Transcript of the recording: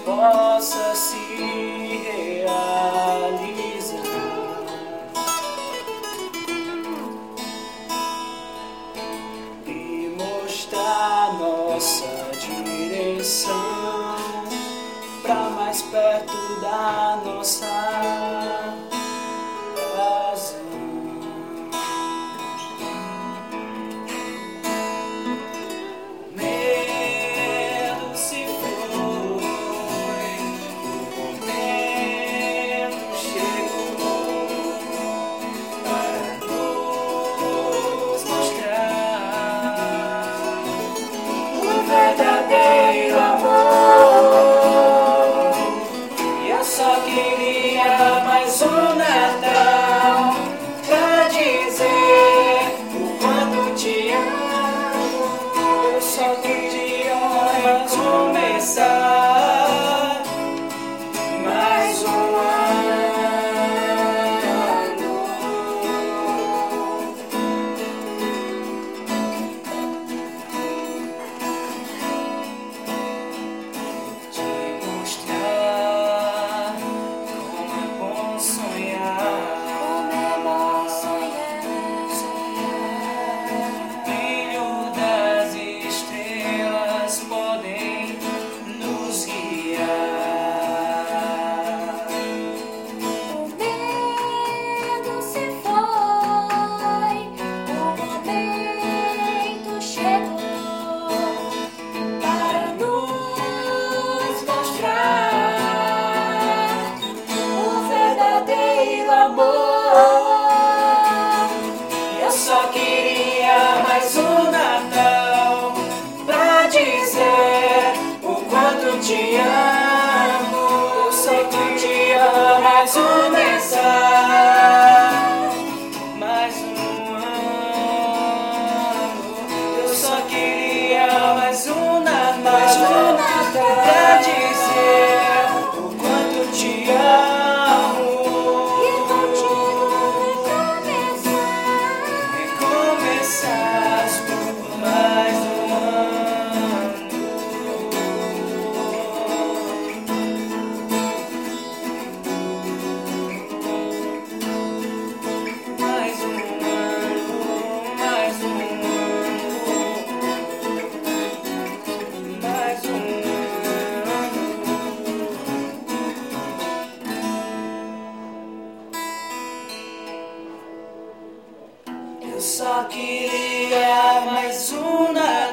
possa se realizar e mostrar nossa direção pra mais perto da nossa razão. Medo se foi, o momento chegou para nos mostrar o verdadeiro amor. Eu só queria mais um Natal pra dizer o quanto te amo. Eu só queria mais começar mais um ano. Te mostrar como é bom sonhar. O brilho das estrelas podem nos guiar. O medo se foi, o momento chegou para nos mostrar o verdadeiro amor. Eu só queria mais um Natal pra dizer o quanto te amo. Eu só queria mais começar mais um ano. Eu só queria mais um Natal pra dizer o quanto te amo. E contigo Recomeçar por mais um ano. Mais um ano, mais um ano, mais um ano. Eu só queria mais um Natal